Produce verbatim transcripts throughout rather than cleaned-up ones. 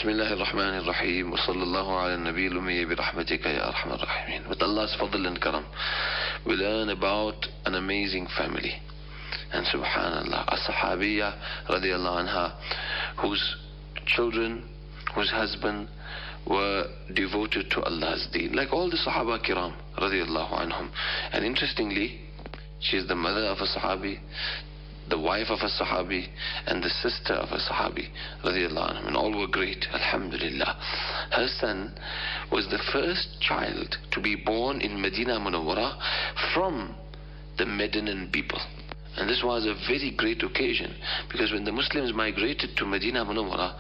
بسم الله الرحمن الرحيم وصلى الله على النبي الأمي برحمتك يا أرحم الراحمين. With Allah's fadl and karam, we learn about an amazing family. And subhanallah, a sahabiya radiallahu anha, whose children, whose husband were devoted to Allah's deen, like all the Sahaba Kiram radiallahu anhum. And interestingly, she is the mother of a Sahabi, the wife of a Sahabi, and the sister of a Sahabi radiallahu anhum, and all were great, alhamdulillah. Her son was the first child to be born in Medina Munawwara from the Medinan people. And this was a very great occasion, because when the Muslims migrated to Medina Munawwara,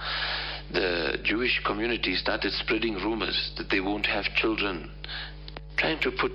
the Jewish community started spreading rumors that they won't have children, trying to put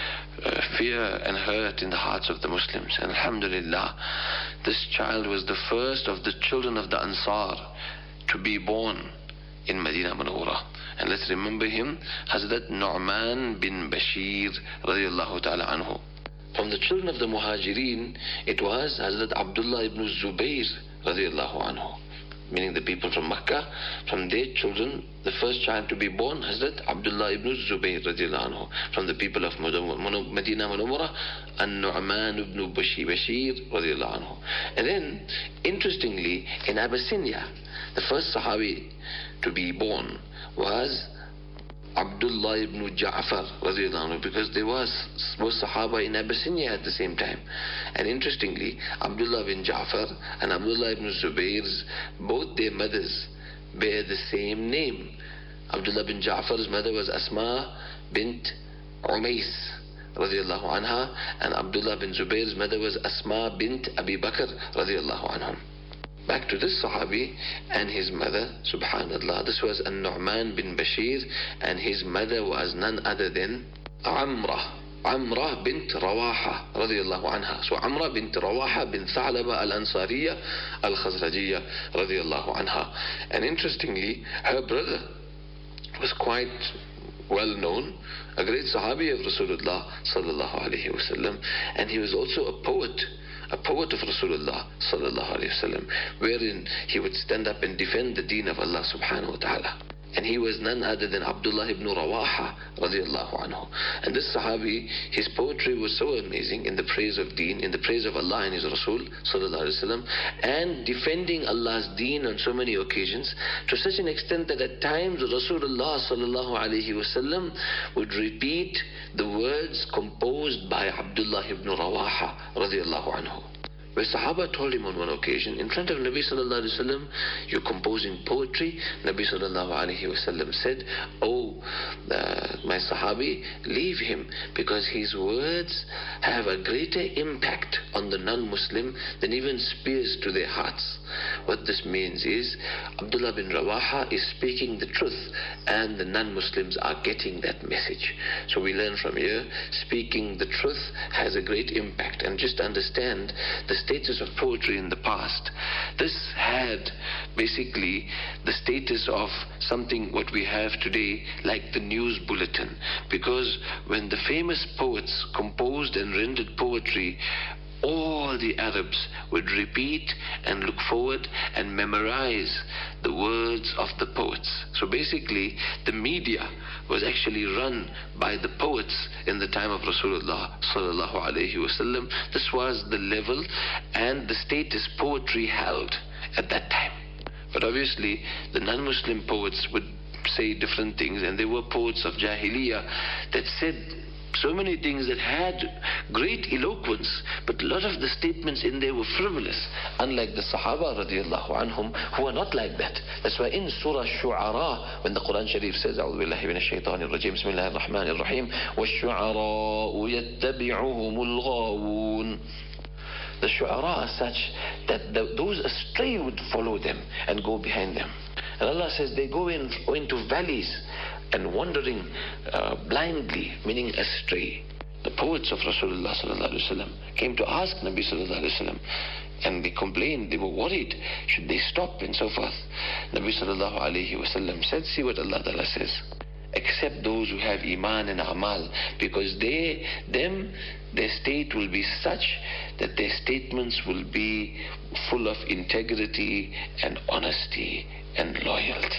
uh, fear and hurt in the hearts of the Muslims. And alhamdulillah, this child was the first of the children of the Ansar to be born in Medina Munawwara. And let's remember him, Hazrat Nu'man bin Bashir radiallahu ta'ala anhu. From the children of the Muhajirin, it was Hazrat Abdullah ibn Zubayr radiallahu anhu, meaning the people from Makkah. From their children, the first child to be born, Hazrat Abdullah ibn Zubayr radiallahu anhu. From the people of Medina Munawwara, An-Nu'man ibn Bashir Bashir radiallahu anhu. And then, interestingly, in Abyssinia, the first Sahabi to be born was Abdullah ibn Ja'far radiallahu anhu, because there was was Sahaba in Abyssinia at the same time. And interestingly, Abdullah ibn Ja'far and Abdullah ibn Zubayr's, both their mothers bear the same name. Abdullah ibn Ja'far's mother was Asma bint Umais radiallahu anha, and Abdullah ibn Zubayr's mother was Asma bint Abi Bakr radiallahu anhum. Back to this Sahabi and his mother, subhanallah, this was An-Nu'man bin Bashir, and his mother was none other than Amrah, Amrah bint Rawaha radiallahu anha. So Amrah bint Rawaha bin Tha'laba al-Ansariya al-Khazrajiyya radiallahu anha. And interestingly, her brother was quite well known, a great Sahabi of Rasulullah sallallahu alayhi wa sallam, and he was also a poet, a poet of Rasulullah sallallahu alayhi wa sallam, wherein he would stand up and defend the deen of Allah subhanahu wa ta'ala. And he was none other than Abdullah ibn Rawaha radiallahu anhu. And this Sahabi, his poetry was so amazing in the praise of deen, in the praise of Allah and his Rasul sallallahu alayhi wa sallam, and defending Allah's deen on so many occasions, to such an extent that at times Rasulullah sallallahu alayhi wa sallam would repeat the words composed by Abdullah ibn Rawaha radiallahu anhu. Where Sahaba told him on one occasion, in front of Nabi sallallahu alayhi wa sallam, you're composing poetry. Nabi sallallahu alayhi wa sallam said, oh, uh, my Sahabi, leave him, because his words have a greater impact on the non-Muslim than even spears to their hearts. What this means is, Abdullah bin Rawaha is speaking the truth, and the non-Muslims are getting that message. So we learn from here, speaking the truth has a great impact. And just understand the status of poetry in the past. This had basically the status of something what we have today, like the news bulletin. Because when the famous poets composed and rendered poetry, all the Arabs would repeat and look forward and memorize the words of the poets. So basically, the media was actually run by the poets in the time of Rasulullah sallallahu alayhi wa sallam. This was the level and the status poetry held at that time. But obviously, the non-Muslim poets would say different things, and there were poets of Jahiliyyah that said so many things that had great eloquence, but a lot of the statements in there were frivolous, unlike the Sahaba radiallahu anhum, who are not like that. That's why in Surah Shu'ara, when the Quran Sharif says, A'udhu billahi minash shaitanir rajim, Bismillahir Rahmanir Rahim, وَالشُّعَرَاءُ يَتَّبِعُهُمُ الْغَاوُونَ. The Shu'ara are such that the, those astray would follow them and go behind them. And Allah says they go in, into valleys and wandering uh, blindly, meaning astray. The poets of Rasulullah sallallahu alaihi wasallam came to ask Nabi sallallahu alaihi wasallam, and they complained, they were worried, should they stop and so forth. Nabi sallallahu alaihi wasallam said, see what Allah Ta'ala says, except those who have iman and amal, because they, them, their state will be such that their statements will be full of integrity and honesty and loyalty.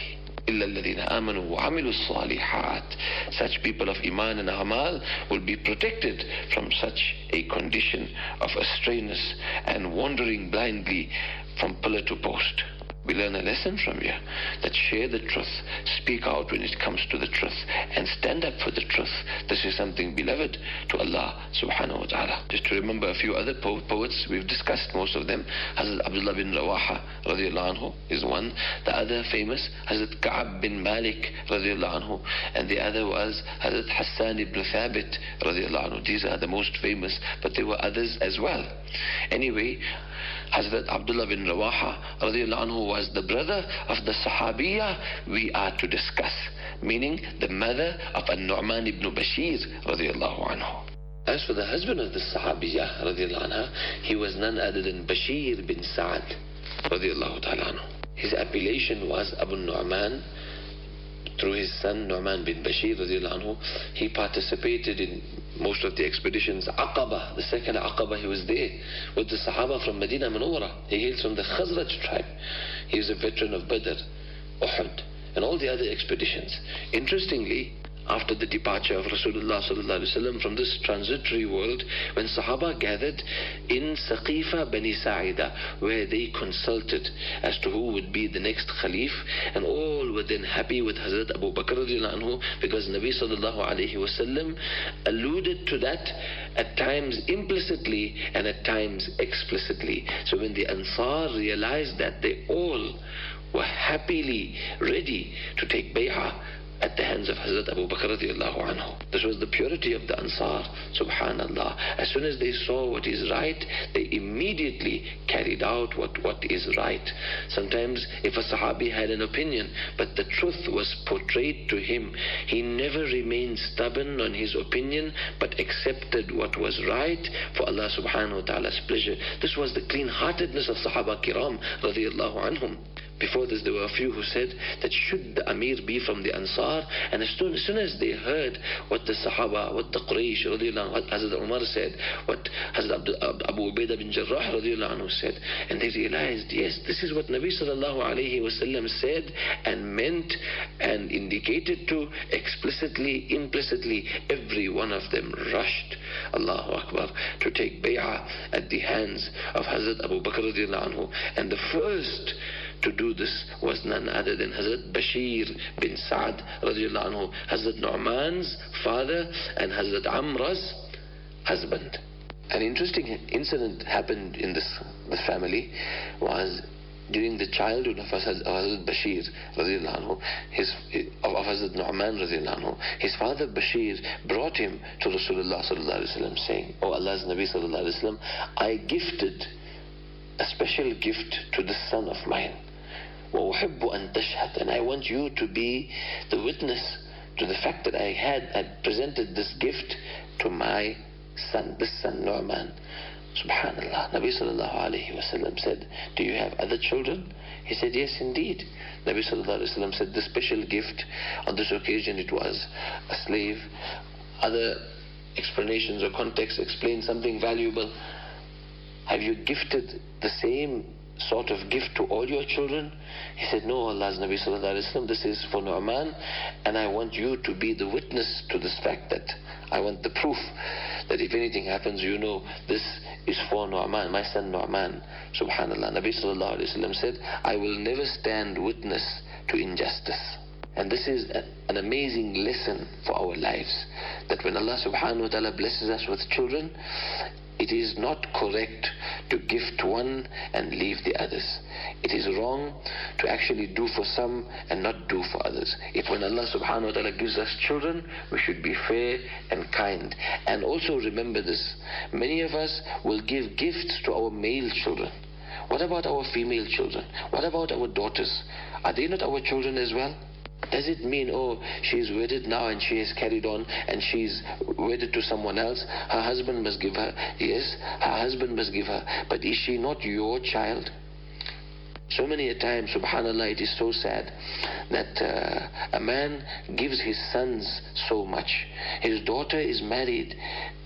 إِلَّا الَّذِينَ آمَنُوا وَعَمِلُوا الصَّالِحَاتِ. Such people of Iman and Amal will be protected from such a condition of astrayness and wandering blindly from pillar to post. We learn a lesson from here, that share the truth, speak out when it comes to the truth, and stand up for the truth. This is something beloved to Allah subhanahu wa ta'ala. Just to remember a few other po- poets, we've discussed most of them. Hazrat Abdullah bin Rawaha radiallahu anhu is one. The other famous, Hazrat Ka'ab bin Malik radiallahu anhu, and the other was Hazrat Hassan ibn Thabit radiallahu anhu. These are the most famous, but there were others as well. Anyway, Hazrat Abdullah bin Rawaha radiallahu anhu was the brother of the Sahabiya we are to discuss, meaning the mother of An-Nu'man ibn Bashir radiallahu anhu. As for the husband of the Sahabiya radiallahu anha, he was none other than Bashir bin Sa'ad radiallahu ta'ala anhu. His appellation was Abu Nu'man. Through his son Nu'man bin Bashir radiallahu anhu, he participated in most of the expeditions. Aqaba, the second Aqaba, he was there with the Sahaba from Medina Munawwara. He hails from the Khazraj tribe. He is a veteran of Badr, Uhud, and all the other expeditions. Interestingly, after the departure of Rasulullah sallallahu alaihi wasallam from this transitory world, when Sahaba gathered in Saqifa Bani Sa'ida, where they consulted as to who would be the next Khalif, and all were then happy with Hazrat Abu Bakr radiallahu anhu, because Nabi sallallahu alaihi wasallam alluded to that at times implicitly and at times explicitly. So when the Ansar realized that, they all were happily ready to take bay'ah at the hands of Hazrat Abu Bakr radiallahu anhu. This was the purity of the Ansar, subhanallah. As soon as they saw what is right, they immediately carried out what, what is right. Sometimes if a Sahabi had an opinion, but the truth was portrayed to him, he never remained stubborn on his opinion, but accepted what was right for Allah subhanahu wa ta'ala's pleasure. This was the clean-heartedness of Sahaba Kiram radiallahu anhum. Before this, there were a few who said that should the Amir be from the Ansar, and as soon as, soon as they heard what the Sahaba, what the Quraysh, what Hazrat Umar said, what Hazrat Abu Ubaidah bin Jarrah radiallahu anhu said, and they realized, yes, this is what Nabi sallallahu alayhi wasallam said and meant and indicated to explicitly, implicitly, every one of them rushed, Allahu Akbar, to take bay'ah at the hands of Hazrat Abu Bakr radiallahu anhu. And the first to do this was none other than Hazrat Bashir bin Sa'ad radiallahu anhu, Hazrat Nu'man's father and Hazrat Amra's husband. An interesting incident happened in this, this family was during the childhood of Hazrat Bashir radiallahu anhu, his, of Hazrat Nu'man radiallahu anhu. His father Bashir brought him to Rasulullah sallallahu alaihi wasallam saying, "Oh Allah's Nabi sallallahu alaihi wasallam, I gifted a special gift to this son of mine. وَأُحِبُّ أَن تَشْهَدْ, and I want you to be the witness to the fact that I had I presented this gift to my son, this son Nu'man." Subhanallah. Nabi sallallahu alayhi wa sallam said, "Do you have other children?" He said, "Yes, indeed." Nabi sallallahu alayhi wa sallam said, "The special gift on this occasion, it was a slave." Other explanations or context explain something valuable. Have you gifted the same sort of gift to all your children? He said, "No, Allah's Nabi sallallahu alayhi wa sallam, this is for Nu'man, and I want you to be the witness to this fact, that I want the proof that if anything happens, you know this is for Nu'man, my son Nu'man." Subhanallah. Nabi sallallahu alayhi wa sallam said, "I will never stand witness to injustice." And this is a, an amazing lesson for our lives, that when Allah subhanahu wa ta'ala blesses us with children, it is not correct to gift one and leave the others. It is wrong to actually do for some and not do for others. If when Allah subhanahu wa ta'ala gives us children, we should be fair and kind. And also remember this, many of us will give gifts to our male children. What about our female children? What about our daughters? Are they not our children as well? Does it mean, oh, she's wedded now and she has carried on and she's wedded to someone else, her husband must give her? Yes, her husband must give her. But is she not your child? So many a time, subhanallah, it is so sad that uh, a man gives his sons so much. His daughter is married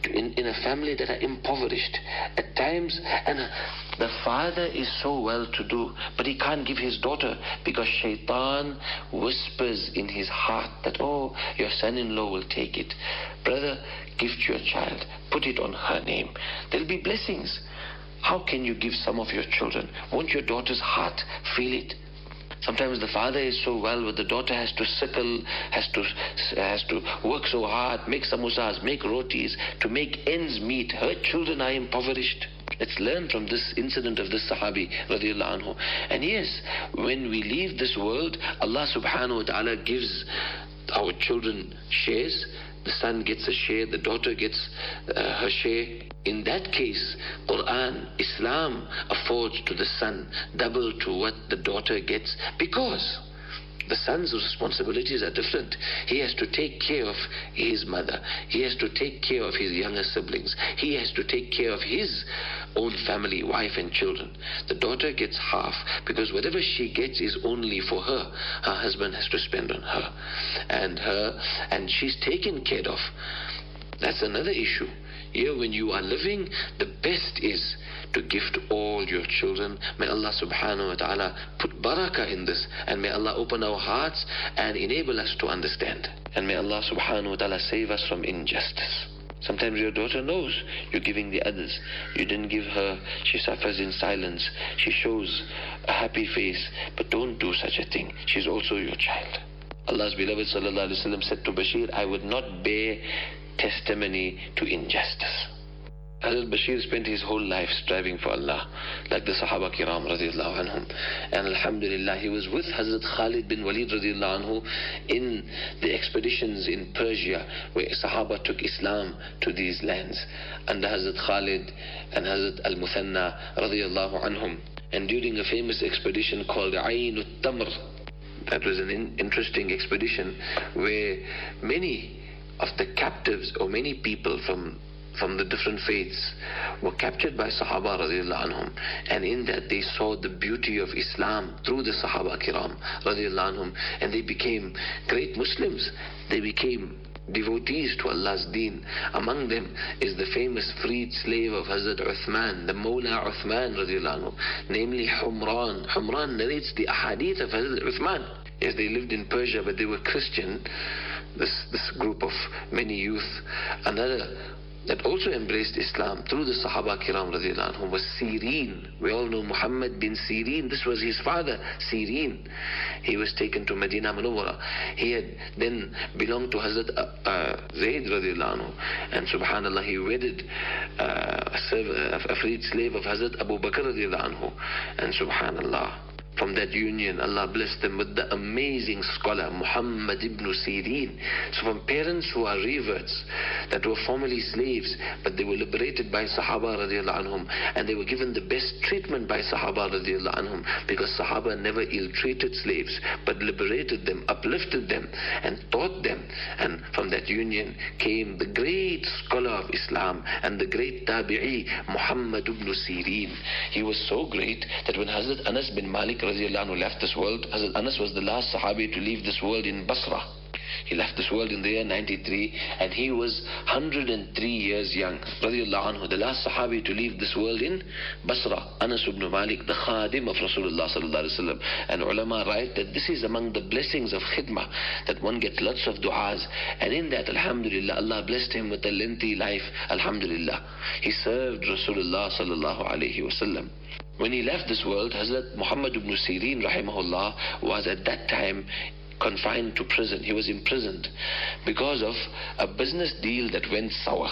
in, in a family that are impoverished at times, and the father is so well-to-do, but he can't give his daughter because shaitan whispers in his heart that, oh, your son-in-law will take it. Brother, gift your child, put it on her name. There'll be blessings. How can you give some of your children? Won't your daughter's heart feel it? Sometimes the father is so well, but the daughter has to sickle, has to has to work so hard, make samosas, make rotis, to make ends meet. Her children are impoverished. Let's learn from this incident of this Sahabi radiallahu anhu. And yes, when we leave this world, Allah subhanahu wa ta'ala gives our children shares. The son gets a share, the daughter gets uh, her share. In that case, Quran, Islam affords to the son double to what the daughter gets, because the son's responsibilities are different. He has to take care of his mother. He has to take care of his younger siblings. He has to take care of his own family, wife and children. The daughter gets half, because whatever she gets is only for her. Her husband has to spend on her. And her, and she's taken care of. That's another issue. Here, when you are living, the best is to gift all your children. May Allah subhanahu wa ta'ala put barakah in this, and may Allah open our hearts and enable us to understand. And may Allah subhanahu wa ta'ala save us from injustice. Sometimes your daughter knows you're giving the others. You didn't give her. She suffers in silence. She shows a happy face. But don't do such a thing. She's also your child. Allah's beloved sallallahu alaihi wasallam said to Bashir, I would not bear testimony to injustice. Hazrat Bashir spent his whole life striving for Allah, like the Sahaba Kiram radiallahu anhum. And alhamdulillah, he was with Hazrat Khalid bin Walid radiallahu anhu in the expeditions in Persia, where Sahaba took Islam to these lands, under Hazrat Khalid and Hazrat Al-Muthanna radiallahu anhum. And during a famous expedition called Aynut Tamr, that was an in- interesting expedition where many of the captives, or many people from from the different faiths, were captured by Sahaba radiallahu anhum, and in that they saw the beauty of Islam through the Sahaba Kiram radiallahu anhum, and they became great Muslims. They became devotees to Allah's deen. Among them is the famous freed slave of Hazrat Uthman, the Mawla Uthman radiallahu anhu, namely Humran. Humran narrates the ahadith of Hazrat Uthman. Yes, they lived in Persia, but they were Christian, this, this group of many youth. Another that also embraced Islam through the Sahaba Kiram radiallahu anhu was Sirin. We all know Muhammad bin Sirin. This was his father, Sirin. He was taken to Medina Munawwara. He had then belonged to Hazrat uh, uh, Zayd radiallahu anhu. And subhanallah, he wedded uh, a, serv- a freed slave of Hazrat Abu Bakr radiallahu anhu. And subhanallah, from that union, Allah blessed them with the amazing scholar, Muhammad ibn Sirin. So from parents who are reverts, that were formerly slaves, but they were liberated by Sahaba radiallahu anhum, and they were given the best treatment by Sahaba radiallahu anhum, because Sahaba never ill-treated slaves, but liberated them, uplifted them, and taught them. And from that union came the great scholar of Islam and the great tabi'i, Muhammad ibn Sirin. He was so great that when Hazrat Anas bin Malik radiallahu anhu left this world, Hazrat Anas was the last Sahabi to leave this world in Basra. He left this world in the year ninety-three, and he was one hundred three years young, radiallahu anhu, the last Sahabi to leave this world in Basra. Anas ibn Malik, the Khadim of Rasulullah sallallahu alaihi wasallam. And ulama write that this is among the blessings of khidmah, that one gets lots of du'as, and in that, alhamdulillah, Allah blessed him with a lengthy life, alhamdulillah. He served Rasulullah sallallahu alaihi wasallam. When he left this world, Hazrat Muhammad ibn Sirin rahimahullah was at that time confined to prison. He was imprisoned because of a business deal that went sour.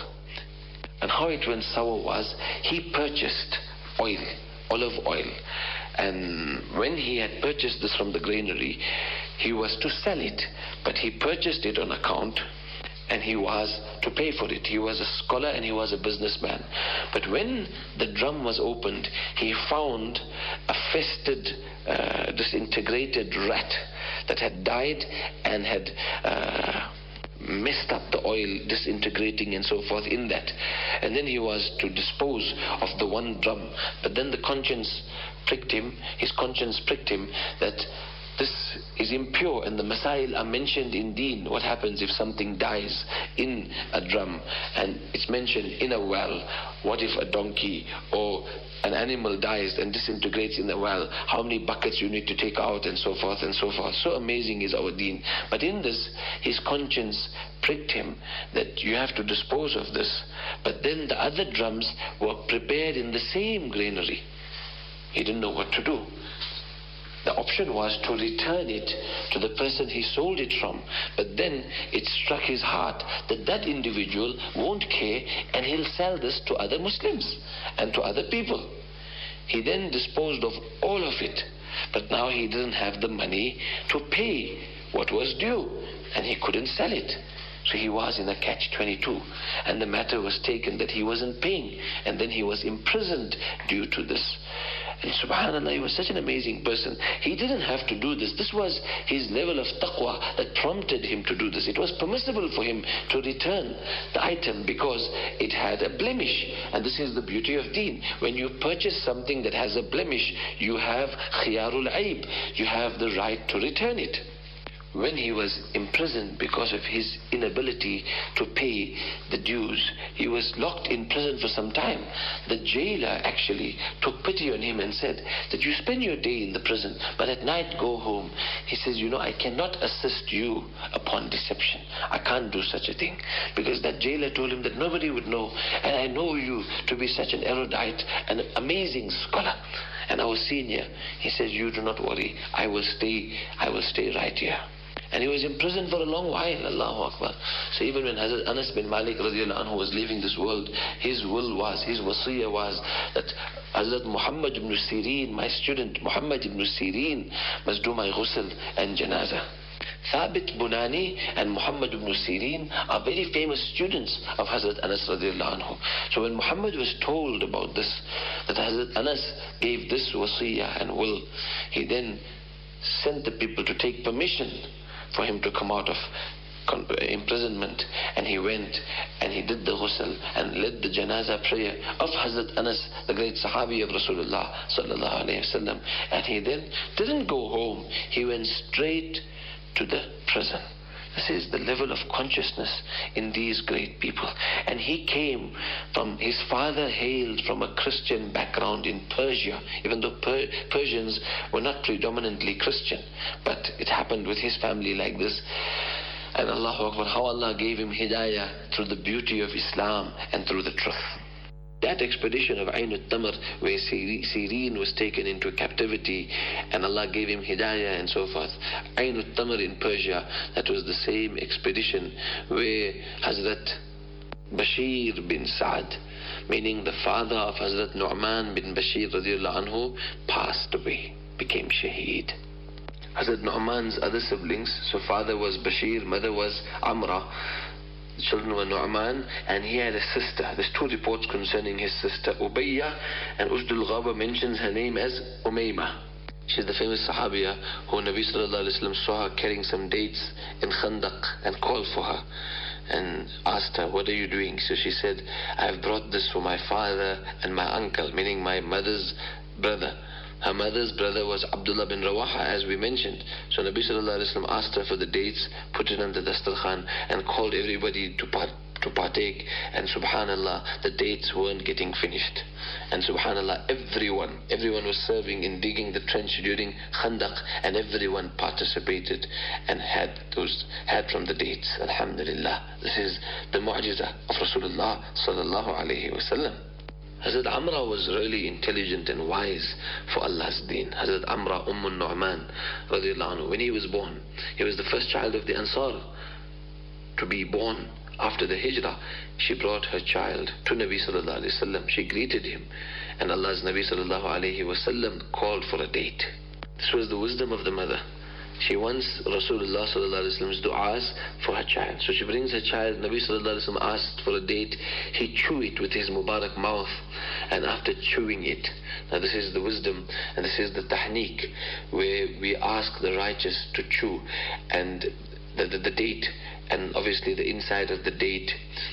And how it went sour was, he purchased oil, olive oil. And when he had purchased this from the granary, he was to sell it. But he purchased it on account, and he was to pay for it. He was a scholar and he was a businessman. But when the drum was opened, he found a fested, uh, disintegrated rat that had died and had uh, messed up the oil, disintegrating and so forth in that. And then he was to dispose of the one drum. But then the conscience pricked him, his conscience pricked him that this is impure, and the masail are mentioned in deen. What happens if something dies in a drum and it's mentioned in a well? What if a donkey or an animal dies and disintegrates in the well? How many buckets you need to take out, and so forth and so forth. So amazing is our deen. But in this, his conscience pricked him that you have to dispose of this. But then the other drums were prepared in the same granary. He didn't know what to do. The option was to return it to the person he sold it from. But then it struck his heart that that individual won't care, and he'll sell this to other Muslims and to other people. He then disposed of all of it. But now he didn't have the money to pay what was due, and he couldn't sell it. So he was in a catch twenty-two, and the matter was taken that he wasn't paying, and then he was imprisoned due to this. And subhanAllah, he was such an amazing person. He didn't have to do this. This was his level of taqwa that prompted him to do this. It was permissible for him to return the item because it had a blemish. And this is the beauty of deen. When you purchase something that has a blemish, you have khiyarul aib. You have the right to return it. When he was imprisoned because of his inability to pay the dues, he was locked in prison for some time. The jailer actually took pity on him and said that you spend your day in the prison, but at night go home. He says, you know, I cannot assist you upon deception. I can't do such a thing. Because that jailer told him that nobody would know, and I know you to be such an erudite, an amazing scholar, and our senior. He says, you do not worry. I will stay, I will stay right here. And he was in prison for a long while. Allahu Akbar. So even when Hazrat Anas bin Malik radiallahu anhu was leaving this world, his will was, his wasiyah was that Hazrat Muhammad ibn Sirin, my student Muhammad ibn Sirin, must do my ghusl and janazah. Thabit Bunani and Muhammad ibn Sirin are very famous students of Hazrat Anas radiallahu anhu. So when Muhammad was told about this, that Hazrat Anas gave this wasiyah and will, he then sent the people to take permission for him to come out of imprisonment, and he went and he did the ghusl and led the janazah prayer of Hazrat Anas, the great Sahabi of Rasulullah sallallahu alayhi wasallam. And he then didn't go home, he went straight to the prison. This is the level of consciousness in these great people. And he came from, his father hailed from a Christian background in Persia, even though per- Persians were not predominantly Christian. But it happened with his family like this. And Allahu Akbar, how Allah gave him hidayah through the beauty of Islam and through the truth. That expedition of Ain al-Tamr, where Sirin was taken into captivity and Allah gave him hidayah and so forth. Ain al-Tamr in Persia, that was the same expedition where Hazrat Bashir bin Sa'd, meaning the father of Hazrat Nu'man bin Bashir radiallahu anhu, passed away, became shaheed. Hazrat Nu'man's other siblings, so father was Bashir, mother was Amra. The children were Nu'man, and he had a sister. There's two reports concerning his sister, Ubayya, and Usdul Ghaba mentions her name as Umayma. She's the famous Sahabiya who Nabi sallallahu alayhi wa sallam saw her carrying some dates in Khandaq and called for her and asked her, what are you doing? So she said, I have brought this for my father and my uncle, meaning my mother's brother. Her mother's brother was Abdullah bin Rawaha, as we mentioned. So Nabi sallallahu alayhi wa sallam asked her for the dates, put it on the dastarkhan, and called everybody to part, to partake. And subhanallah, the dates weren't getting finished. And subhanallah, everyone, everyone was serving in digging the trench during Khandaq, and everyone participated and had those, had from the dates. Alhamdulillah. This is the mu'jiza of Rasulullah sallallahu alayhi wa sallam. Hazrat Amra was really intelligent and wise for Allah's deen. Hazrat Amra Umm al-Nu'man radiallahu anhu, when he was born, he was the first child of the Ansar to be born after the Hijrah. She brought her child to Nabi sallallahu alayhi wa sallam. She greeted him, and Allah's Nabi sallallahu alayhi wa sallam called for a date. This was the wisdom of the mother. She wants Rasulullah sallallahu alayhi wa sallam's du'as for her child. So she brings her child. Nabi sallallahu alayhi wa sallam asked for a date. He chew it with his Mubarak mouth, and after chewing it, now this is the wisdom and this is the tahniq, where we ask the righteous to chew and the, the, the date, and obviously the inside of the date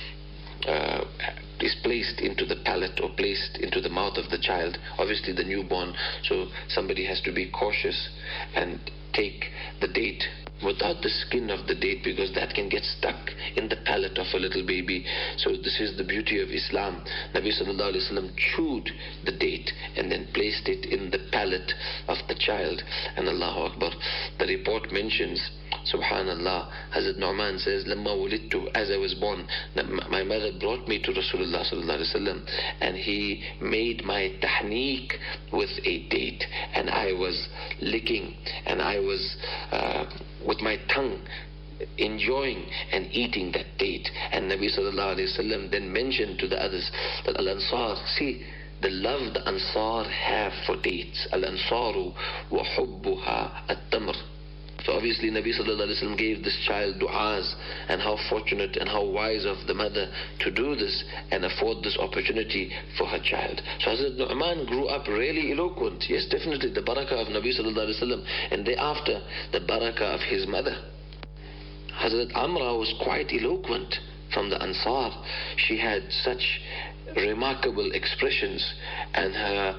uh, is placed into the palate or placed into the mouth of the child, obviously the newborn. So somebody has to be cautious and take the date without the skin of the date, because that can get stuck in the palate of a little baby. So this is the beauty of Islam. Nabi sallallahu alaihi wasallam chewed the date and then placed it in the palate of the child. And Allahu Akbar, the report mentions, Subhanallah, Hazrat Nu'man says, Lamma wulidtu, as I was born, my mother brought me to Rasulullah sallallahu alaihi wasallam, and he made my tahniq with a date, and I was licking, and I was uh, with my tongue enjoying and eating that date. And Nabi sallallahu alaihi wasallam then mentioned to the others that Al-Ansar, see the love the Ansar have for dates. Al-Ansaru wa hubbuha at-tamr. So obviously Nabi sallallahu alaihi wasallam gave this child du'as, and how fortunate and how wise of the mother to do this and afford this opportunity for her child. So Hazrat Nu'man grew up really eloquent. Yes, definitely the barakah of Nabi sallallahu alaihi wasallam, and thereafter the barakah of his mother. Hazrat Amra was quite eloquent from the Ansar. She had such remarkable expressions, and her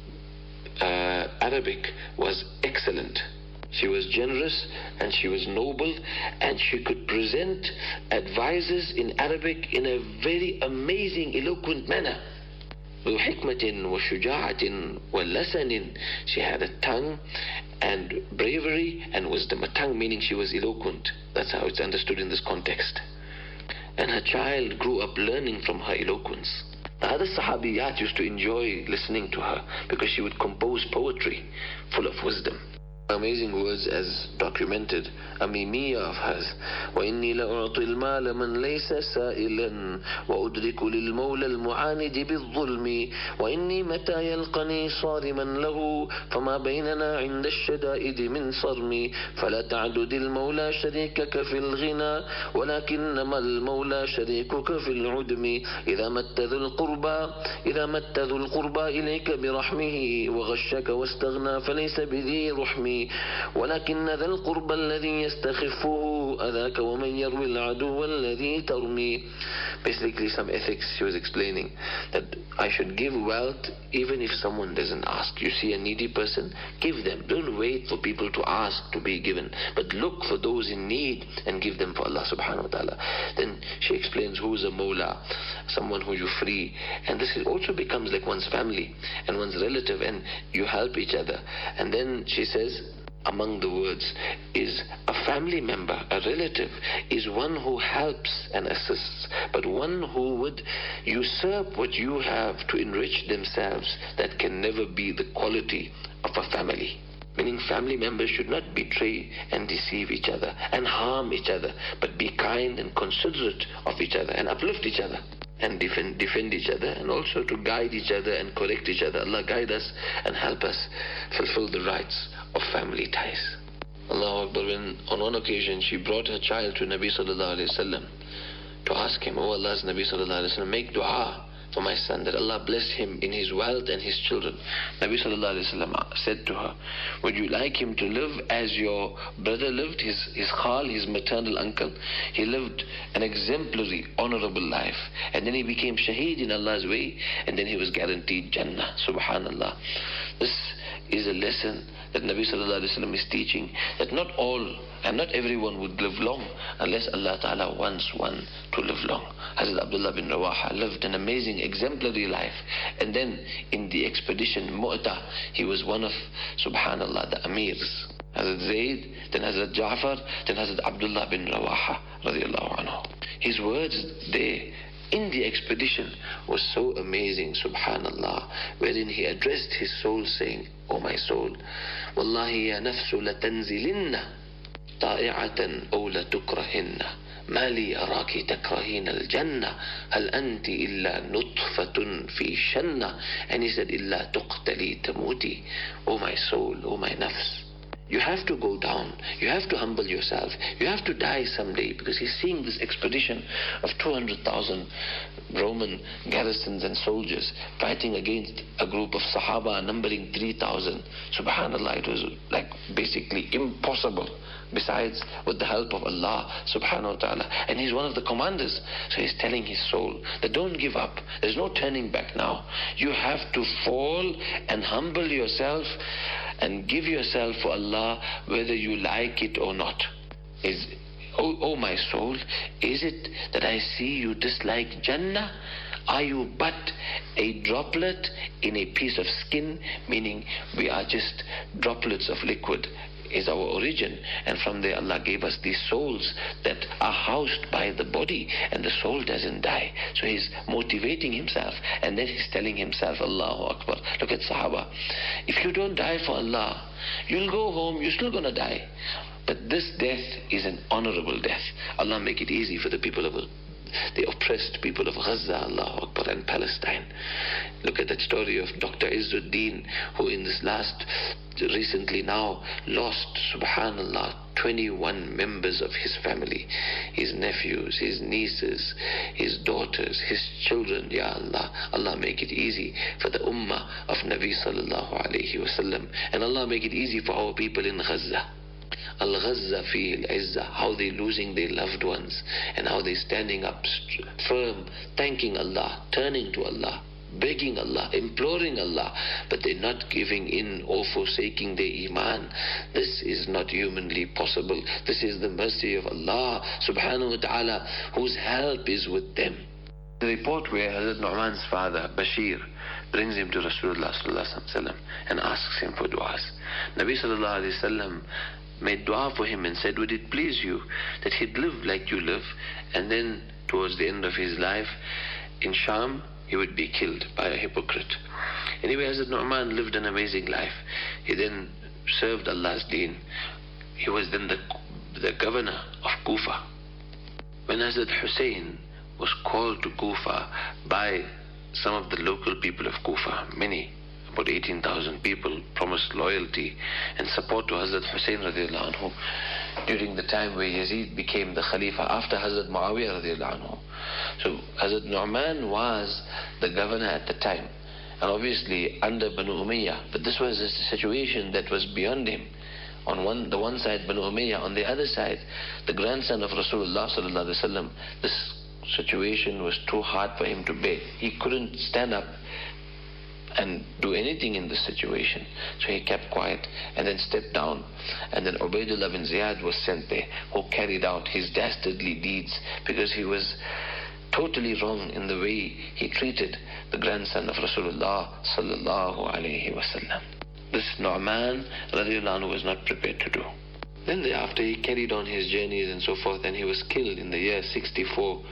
uh, Arabic was excellent. She was generous and she was noble, and she could present advices in Arabic in a very amazing, eloquent manner. ذو حكمة وشجاعة ولسن. She had a tongue and bravery and wisdom. A tongue meaning she was eloquent. That's how it's understood in this context. And her child grew up learning from her eloquence. The other Sahabiyat used to enjoy listening to her because she would compose poetry full of wisdom. Amazing words as documented, a mimiyya of hers. وَإِنِّي لَأُعْطِي الْمَالَ مَنْ لَيْسَ سَائِلًا وَأُدْرِكُ لِلْمَوْلَى الْمُعَانِدِ بِالظُّلْمِ وَإِنِّي مَتَى يَلْقَنِي صَارِمًا لَهُ فَمَا بَيْنَنَا عِنْدَ الشَّدَائِدِ مِنْ صَرْمِ فَلَا تَعْدُدِ الْمَوْلَى شَرِيكَكَ فِي الْغِنَى وَلَكِنَّمَا الْمَوْلَى شَرِيكُكَ فِي الْعُدْمِ إِذَا مَتَّ ذُو الْقُرْبَى إِذَا مَتَّ ذُو الْقُرْبَى إِلَيْكَ بِرَحْمِهِ وَغَشَّكَ وَاسْتَغْنَى فَلَيْسَ بِذِي رُحْمِ ولكن ذا القرب الذي يستخفه أذاك ومن يروي العدو الذي ترمي. Basically some ethics she was explaining, that I should give wealth even if someone doesn't ask. You see a needy person, give them. Don't wait for people to ask to be given, but look for those in need and give them for Allah subhanahu wa ta'ala. Then she explains who is a mawla, someone who you free, and this also becomes like one's family and one's relative, and you help each other. And then she says, among the words is a family member, a relative, is one who helps and assists, but one who would usurp what you have to enrich themselves, that can never be the quality of a family. Meaning family members should not betray and deceive each other and harm each other, but be kind and considerate of each other and uplift each other and defend, defend each other, and also to guide each other and correct each other. Allah guide us and help us fulfill the rights of family ties. Allahu Akbar. When on one occasion she brought her child to Nabi sallallahu alaihi wasallam to ask him, oh Allah's Nabi sallallahu alaihi wasallam, make dua for my son that Allah bless him in his wealth and his children. Nabi sallallahu alaihi wasallam said to her, would you like him to live as your brother lived, his his khal, his maternal uncle? He lived an exemplary, honorable life, and then he became shaheed in Allah's way, and then he was guaranteed Jannah. Subhanallah. This is a lesson that Nabi sallallahu alaihi wasallam is teaching, that not all and not everyone would live long unless Allah Ta'ala wants one to live long. Hazrat Abdullah bin Rawaha lived an amazing, exemplary life, and then in the expedition Mu'tah, he was one of, subhanallah, the amirs. Hazrat Zayd, then Hazrat Ja'far, then Hazrat Abdullah bin Rawaha radiallahu anhu. His words there in the expedition was so amazing, subhanallah, wherein he addressed his soul saying, oh my soul, wallahi ya nafsu latanzilinna طائعة أو لتكرهن ما لي أراك تكرهين الجنة هل أنت إلا نطفة في شنة. And he said, إلا تقتلي تموتي. Oh my soul, oh my nafs, you have to go down, you have to humble yourself, you have to die someday, because he's seeing this expedition of two hundred thousand Roman garrisons and soldiers fighting against a group of Sahaba numbering three thousand. Subhanallah, it was like basically impossible besides with the help of Allah subhanahu wa ta'ala. And he's one of the commanders. So he's telling his soul that don't give up. There's no turning back now. You have to fall and humble yourself and give yourself for Allah whether you like it or not. Is Oh, oh my soul, is it that I see you dislike Jannah? Are you but a droplet in a piece of skin? Meaning we are just droplets of liquid is our origin, and from there Allah gave us these souls that are housed by the body, and the soul doesn't die. So he's motivating himself, and then he's telling himself, Allahu Akbar. Look at Sahaba. If you don't die for Allah, you'll go home, you're still going to die. But this death is an honorable death. Allah make it easy for the people of the oppressed people of Gaza, Allahu Akbar, and Palestine. Look at that story of Doctor Izzuddin, who in this last, recently now, lost, subhanallah, twenty-one members of his family, his nephews, his nieces, his daughters, his children. Ya Allah, Allah make it easy for the ummah of Nabi sallallahu alayhi wa sallam, and Allah make it easy for our people in Gaza. Al-Ghazza fi al-Izzah, how they losing their loved ones, and how they standing up firm, thanking Allah, turning to Allah, begging Allah, imploring Allah, but they're not giving in or forsaking their iman. This is not humanly possible. This is the mercy of Allah subhanahu wa ta'ala, whose help is with them. The report where Hazrat Nu'man's father, Bashir, brings him to Rasulullah sallallahu alaihi wasallam and asks him for du'as. Nabi sallallahu alaihi wasallam made dua for him and said, would it please you that he'd live like you live, and then towards the end of his life in Sham he would be killed by a hypocrite. Anyway, Hazrat Nu'man lived an amazing life. He then served Allah's deen. He was then the, the governor of Kufa. When Hazrat Hussein was called to Kufa by some of the local people of Kufa, many, about eighteen thousand people, promised loyalty and support to Hazrat Hussein radiallahu anhu during the time where Yazid became the Khalifa after Hazrat Muawiyah radiallahu anhu. So Hazrat Nu'man was the governor at the time, and obviously under Banu Umayyah, but this was a situation that was beyond him. On one, the one side Banu Umayyah, on the other side the grandson of Rasulullah sallallahu alaihi wasallam. This situation was too hard for him to bear. He couldn't stand up and do anything in this situation. So he kept quiet and then stepped down. And then Ubaidullah bin Ziyad was sent there, who carried out his dastardly deeds, because he was totally wrong in the way he treated the grandson of Rasulullah sallallahu alayhi wasallam. This Nu'man radiallahu anhu was not prepared to do. Then thereafter he carried on his journeys and so forth, and he was killed in the year sixty-four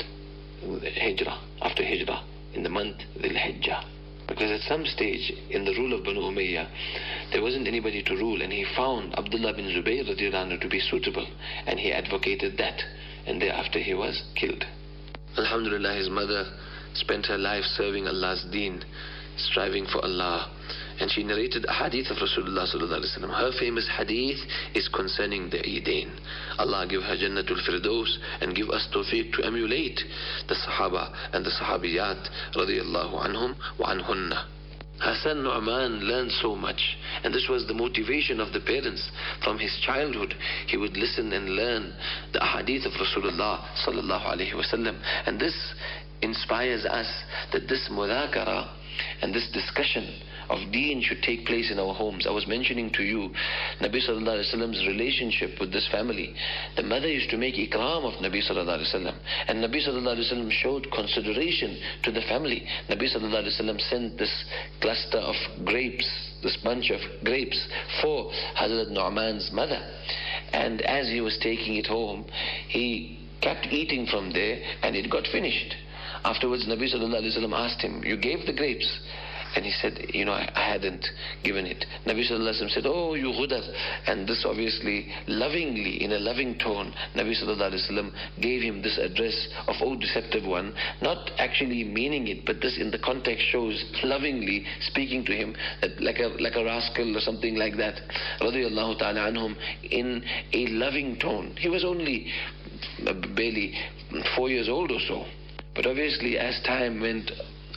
Hijrah, after Hijrah, in the month Dhul Hijjah. Because at some stage in the rule of Banu Umayyah, there wasn't anybody to rule, and he found Abdullah bin Zubayr radiallahu anhu to be suitable, and he advocated that, and thereafter he was killed. Alhamdulillah, his mother spent her life serving Allah's deen, striving for Allah, and she narrated a hadith of Rasulullah sallallahu alaihi wasallam. Her famous hadith is concerning the Eidain. Allah give her Jannatul Firdaus and give us tawfiq to emulate the Sahaba and the Sahabiyat radiyallahu anhum wa anhunna. Her son Nu'man learned so much, and this was the motivation of the parents. From his childhood, he would listen and learn the hadith of Rasulullah sallallahu alaihi wasallam, and this inspires us that this mudhakara and this discussion of deen should take place in our homes. I was mentioning to you Nabi sallallahu alaihi wasallam's relationship with this family. The mother used to make ikram of Nabi sallallahu alaihi wasallam, and Nabi sallallahu alaihi wasallam showed consideration to the family. Nabi sallallahu alaihi wasallam sent this cluster of grapes, this bunch of grapes, for Hazrat Nu'man's mother, and as he was taking it home, he kept eating from there, and it got finished. Afterwards, Nabi sallallahu alaihi wasallam asked him, you gave the grapes? And he said, you know, I, I hadn't given it. Nabi sallallahu alaihi wasallam said, oh, you ghudar. And this obviously, lovingly, in a loving tone, Nabi sallallahu alaihi wasallam gave him this address of, oh, deceptive one, not actually meaning it, but this in the context shows lovingly speaking to him, that like a like a rascal or something like that, radiyallahu ta'ala anhum, in a loving tone. He was only barely four years old or so. But obviously, as time went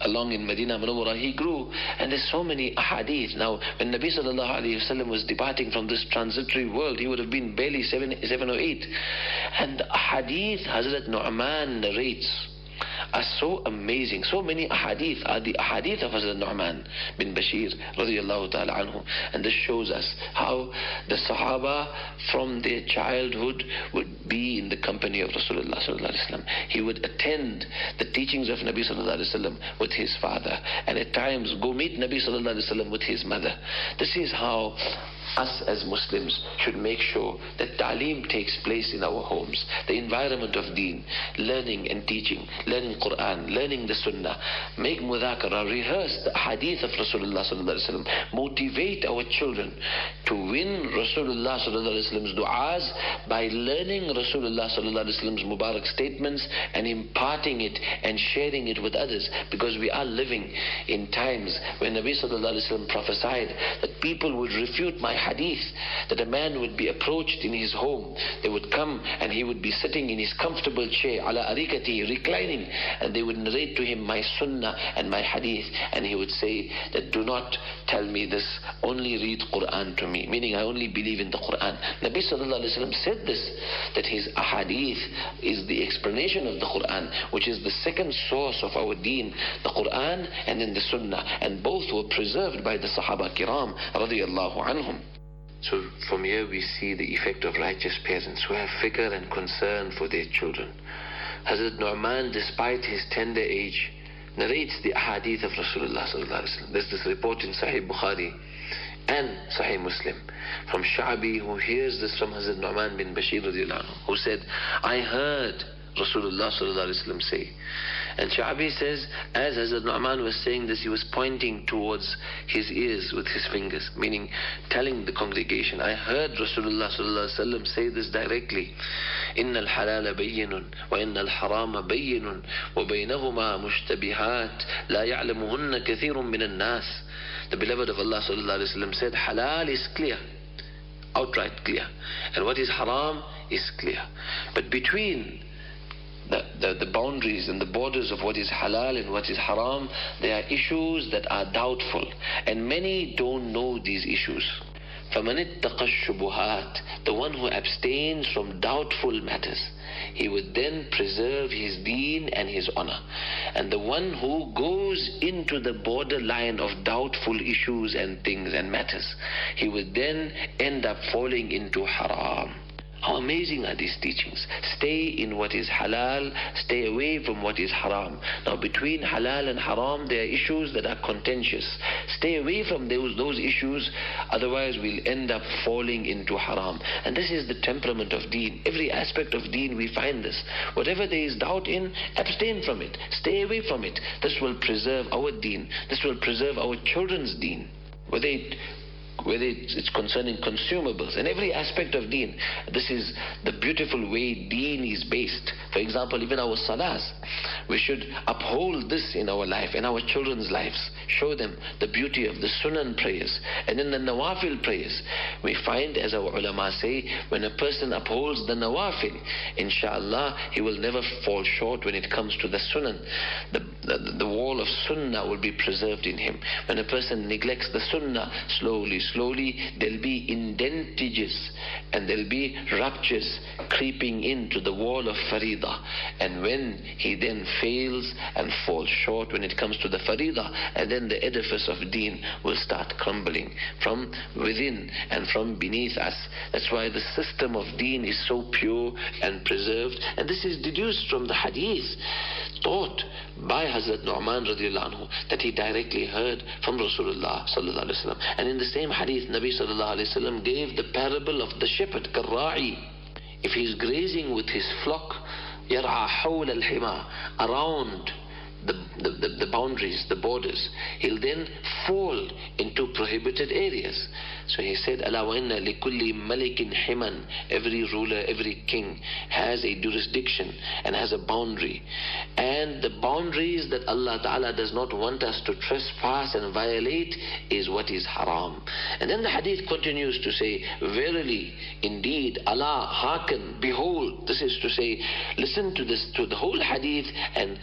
along in Medina Munawwara, he grew. And there's so many ahadith. Now, when Nabi sallallahu alayhi wa sallam was departing from this transitory world, he would have been barely seven, seven or eight. And the ahadith Hazrat Nu'man narrates are so amazing. So many ahadith are the ahadith of Hazrat Nu'man bin Bashir radiyallahu ta'ala anhu. And this shows us how the Sahaba from their childhood would be in the company of Rasulullah sallallahu alaihi wasallam. He would attend the teachings of Nabi sallallahu alaihi wasallam with his father, and at times go meet Nabi sallallahu alaihi wasallam with his mother. This is how us as Muslims should make sure that ta'aleem takes place in our homes. The environment of deen, learning and teaching, learning Quran, learning the Sunnah, make mudhakara, rehearse the hadith of Rasulullah sallallahu alaihi wasallam, motivate our children to win Rasulullah sallallahu alaihi wasallam's du'as by learning Rasulullah sallallahu alaihi wasallam's mubarak statements and imparting it and sharing it with others, because we are living in times when Nabi sallallahu alaihi wasallam prophesied that people would refute my hadith, that a man would be approached in his home. They would come and he would be sitting in his comfortable chair, ala arikati, reclining, and they would narrate to him my sunnah and my hadith, and he would say that do not tell me this, only read Quran to me, meaning I only believe in the Quran. Nabi sallallahu alaihi wasallam said this, that his ahadith is the explanation of the Quran, which is the second source of our deen, the Quran and then the sunnah, and both were preserved by the Sahaba Kiram radiyallahu anhum. So from here we see the effect of righteous parents who have fikr and concern for their children. Hazrat Nu'man, despite his tender age, narrates the ahadith of Rasulullah sallallahu alaihi wasallam. There's this report in Sahih Bukhari and Sahih Muslim from Sha'bi, who hears this from Hazrat Nu'man bin Bashir radiyallahu anhu, who said, I heard Rasulullah sallallahu alaihi wasallam say. And Sha'bi says, as Hazrat Nu'man was saying this, he was pointing towards his ears with his fingers, meaning telling the congregation, I heard Rasulullah sallallahu alaihi wasallam say this directly. إن الحلال بين وإن الحرام بين وبينهما مشتبهات لا يعلمهن كثير من الناس. The beloved of Allah sallallahu alaihi wasallam said, halal is clear, outright clear, and what is haram is clear. But between The, the, the boundaries and the borders of what is halal and what is haram, there are issues that are doubtful, and many don't know these issues. فَمَنِ اتَّقَى الشُّبُهَاتِ, the one who abstains from doubtful matters, he would then preserve his deen and his honor. And the one who goes into the borderline of doubtful issues and things and matters, he would then end up falling into haram. How amazing are these teachings? Stay in what is halal, stay away from what is haram. Now between halal and haram there are issues that are contentious. Stay away from those, those issues, otherwise we'll end up falling into haram. And this is the temperament of deen. Every aspect of deen we find this. Whatever there is doubt in, abstain from it. Stay away from it. This will preserve our deen. This will preserve our children's deen. Whether it whether it's concerning consumables and every aspect of deen. This is the beautiful way deen is based. For example, even our salahs, we should uphold this in our life, in our children's lives. Show them the beauty of the sunan prayers. And in the nawafil prayers, we find, as our ulama say, when a person upholds the nawafil, inshallah, he will never fall short when it comes to the sunan. The, the, the wall of sunnah will be preserved in him. When a person neglects the sunnah, slowly, slowly, there'll be indentages and there'll be ruptures creeping into the wall of farida. And when he then fails and falls short when it comes to the farida, and then the edifice of deen will start crumbling from within and from beneath us. That's why the system of deen is so pure and preserved. And this is deduced from the hadith taught by Hazrat Nu'man radiallahu anhu, that he directly heard from Rasulullah sallallahu alaihi wasallam. And in the same hadith, Nabi sallallahu alaihi wasallam gave the parable of the shepherd, Karra'i. If he is grazing with his flock, yar'a hawla al-hima, around the, the, the, the boundaries, the borders, he'll then fall into prohibited areas. So he said, Ala wa inna likulli malikin himan, every ruler, every king has a jurisdiction and has a boundary. And the boundaries that Allah Ta'ala does not want us to trespass and violate is what is haram. And then the hadith continues to say, verily, indeed, Allah, hearken, behold. This is to say, listen to this, to the whole hadith, and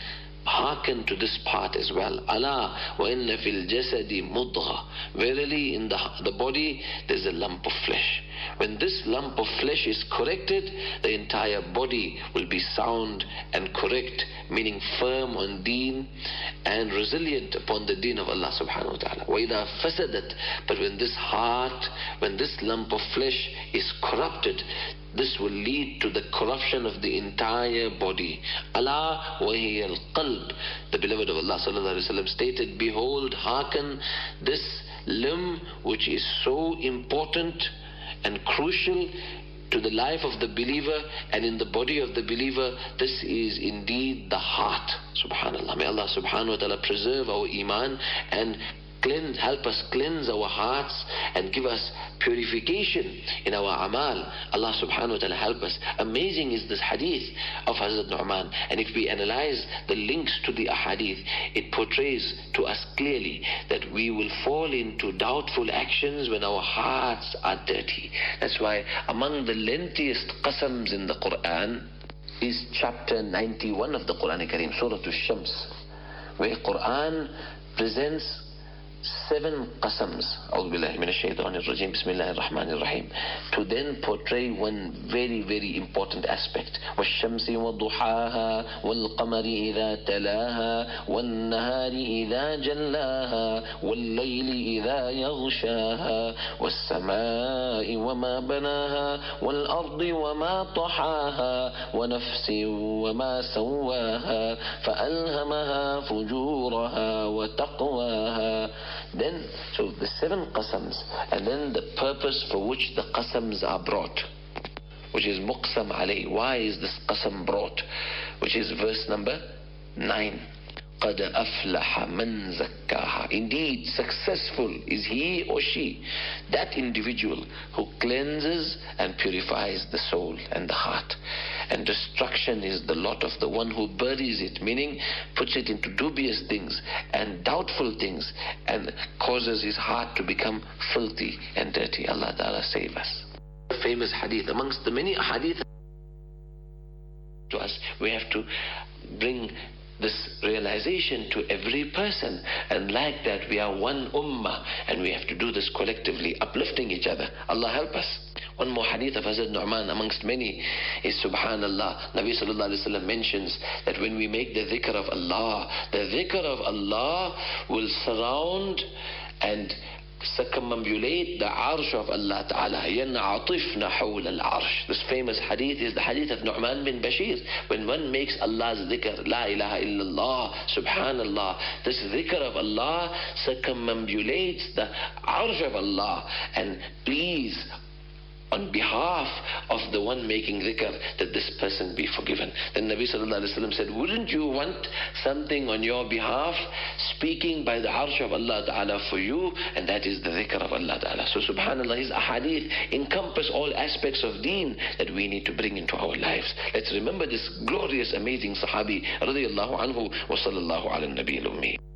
hearken to this part as well. Allah wa inna fil jasadi mudgha. Verily in the, the body there's a lump of flesh. When this lump of flesh is corrected, the entire body will be sound and correct, meaning firm on deen and resilient upon the deen of Allah subhanahu wa ta'ala. وَإِذَا فَسَدَتْ. But when this heart, when this lump of flesh is corrupted, this will lead to the corruption of the entire body. Allah wa hiya al-qalb. The beloved of Allah sallallahu alaihi wasallam stated, behold, hearken, this limb which is so important and crucial to the life of the believer and in the body of the believer, this is indeed the heart. Subhanallah. May Allah subhanahu wa ta'ala preserve our iman and cleanse, help us cleanse our hearts and give us purification in our amal. Allah subhanahu wa ta'ala help us. Amazing is this hadith of Hazrat Nu'man, and if we analyze the links to the ahadith, it portrays to us clearly that we will fall into doubtful actions when our hearts are dirty. That's why among the lengthiest qasams in the Quran is chapter ninety-one of the Quran Kareem, Surah Al-Shams, where Quran presents seven qasams, A'udhu billahi minash shaitanir rajim, Bismillahir Rahmanir Rahim, to then portray one very, very important aspect. وَالشَّمْسِ وَضُحَاهَا وَالْقَمَرِ إِذَا تَلَاهَا وَالنَّهَارِ إِذَا جَلَّاهَا وَاللَّيْلِ إِذَا يَغْشَاهَا وَالسَّمَاءِ وَمَا بَنَاهَا وَالْأَرْضِ وَمَا طَحَاهَا وَنَفْسٍ وَمَا سَوَّاهَا فَأَلْهَمَهَا فُجُورَهَا وَتَقْوَاهَا. Then, so the seven qasams, and then the purpose for which the qasams are brought, which is muqsam alayh. Why is this qasam brought? Which is verse number nine. قَدْ أَفْلَحَ مَنْ زَكَّاهَا. Indeed, successful is he or she, that individual who cleanses and purifies the soul and the heart. And destruction is the lot of the one who buries it, meaning puts it into dubious things and doubtful things and causes his heart to become filthy and dirty. Allah Ta'ala save us. A famous hadith, amongst the many hadith to us, we have to bring this realization to every person, and like that we are one ummah and we have to do this collectively, uplifting each other. Allah help us. One more hadith of Hazrat Nu'man amongst many is subhanallah. Nabi sallallahu alayhi wa sallam mentions that when we make the dhikr of Allah, the dhikr of Allah will surround and circumambulate the arsh of Allah Ta'ala. يَنْعَطِفْنَ حَوْلَ الْعَرْشِ. This famous hadith is the hadith of Nu'man bin Bashir. When one makes Allah's dhikr, La ilaha illallah, subhanallah, this dhikr of Allah circumambulates the arsh of Allah and please on behalf of the one making dhikr that this person be forgiven. Then Nabi sallallahu alayhi wa sallam said, wouldn't you want something on your behalf speaking by the arsh of Allah Ta'ala for you? And that is the dhikr of Allah Ta'ala. So subhanallah, his ahadith encompass all aspects of deen that we need to bring into our lives. Let's remember this glorious, amazing sahabi radiyallahu anhu wa sallallahu ala nabi al-ummi.